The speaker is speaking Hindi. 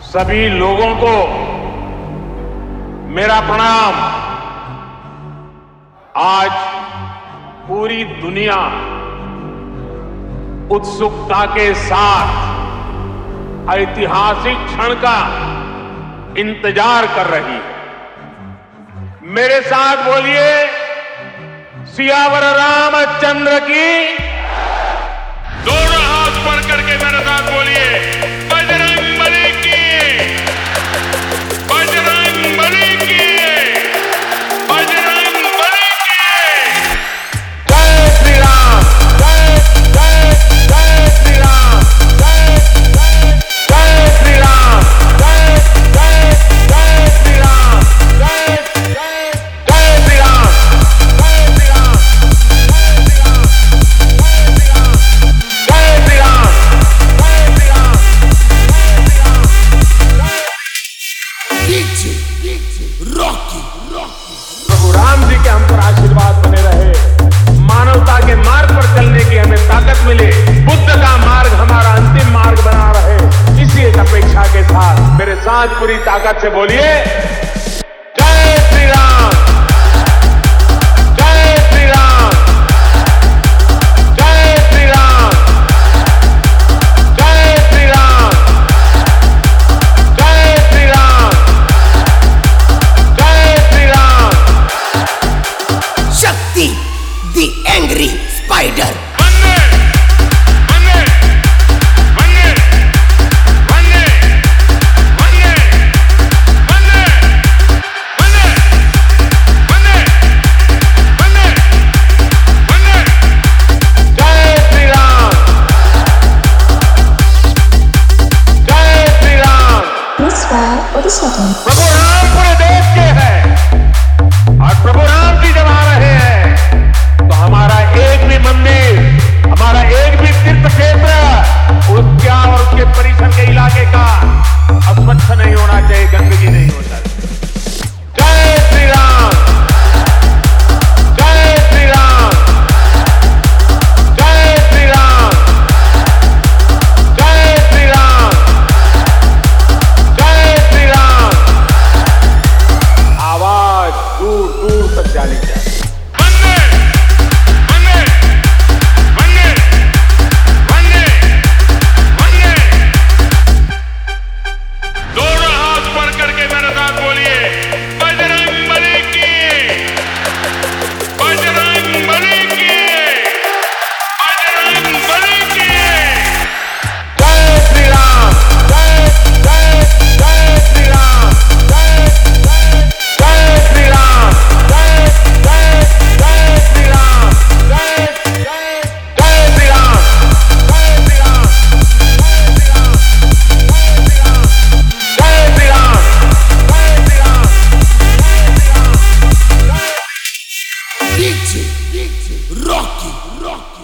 सभी लोगों को मेरा प्रणाम। आज पूरी दुनिया उत्सुकता के साथ ऐतिहासिक क्षण का इंतजार कर रही है। मेरे साथ बोलिए, सियावर रामचंद्र की। दोनों हाथ ऊपर करके मेरे साथ बोलिए, बजरंग बली की, बजरंग बली की, बजरंग बली की। जय श्री राम, जय जय जय श्री राम, जय जय श्री राम, जय जय जय श्री राम, जय जय जय श्री राम, जय श्री राम, जय श्री राम, जय श्री राम, रॉकी प्रभु राम जी के हम पर आशीर्वाद बने रहे, मानवता के मार्ग पर चलने की हमें ताकत मिले, बुद्ध का मार्ग हमारा अंतिम मार्ग बना रहे। इसी एक अपेक्षा के साथ मेरे साथ पूरी ताकत से बोलिए, जय श्री राम, जय श्री राम, जय श्री राम, जय श्री राम, जय श्री राम, जय Shri Ram. Shakti the angry spider. वंदे वंदे वंदे वंदे वंदे वंदे वंदे वंदे वंदे वंदे। जय श्री राम, जय Shri Ram. Miss Wow for the second. प्रभु राम पूरे देश के हैं और प्रभु राम जी जब आ रहे हैं तो हमारा एक भी मंदिर, हमारा एक भी तीर्थ क्षेत्र उसका और उसके परिसर के इलाके का अस्वच्छ नहीं होना चाहिए, गंदगी नहीं होना चाहिए। जय श्री राम, जय श्री राम, जय श्री राम, जय श्री राम, जय श्री राम। आवाज दूर दूर तक जानी चाहिए। वंदे वंदे वंदे वंदे वंदे। दोनों हाथ ऊपर करके मेरे साथ बोलिए, बजरंग बली की, बजरंग बली की, बजरंग बली की। जय श्री राम, जय जय जय श्री राम, जय जय श्री राम, जय जय जय श्री राम, जय जय जय श्री राम, जय श्री राम, जय श्री राम, जय श्री राम, डीजे रॉकी।